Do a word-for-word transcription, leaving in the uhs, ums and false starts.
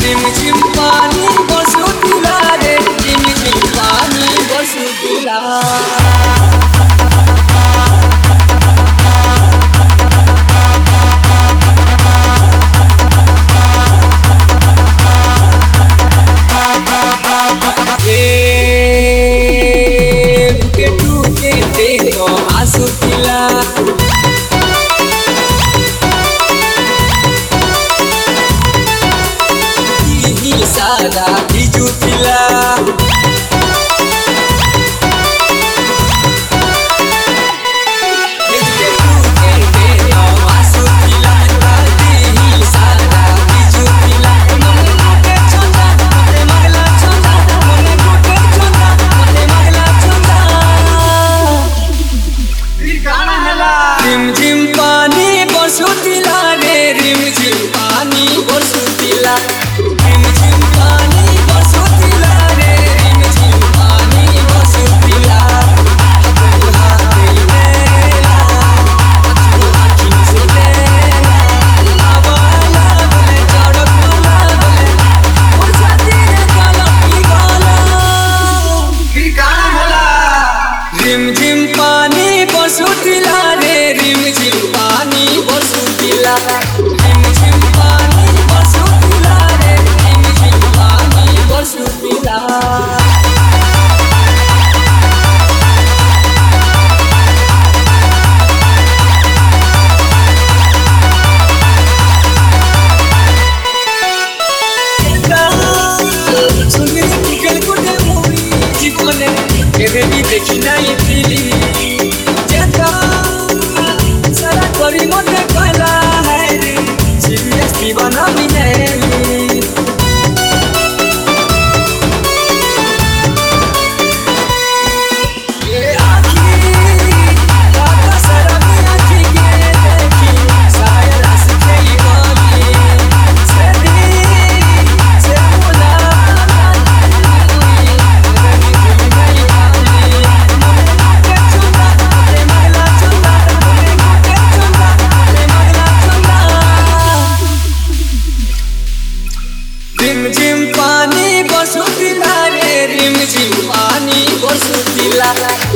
रिम झिम पानी बरसुतिला रे रिम झिम पानी बरसुतिला। सादा बिजुतिला रिम झिम पानी बरसुतिला रे रिम झिम पानी बरसुतिला। रिम झिम पानी बरसुतिला रे रिम झिम पानी बरसुतिला। रिम झिम पानी बरसुतिला रे रिम झिम पानी बरसुतिला। देखी नहीं फिली जता सारा करी मते कहला है रे सीरियस दीवाना भी है। रिम झिम पानी बरसुतिला रे रिम झिम पानी बरसुतिला।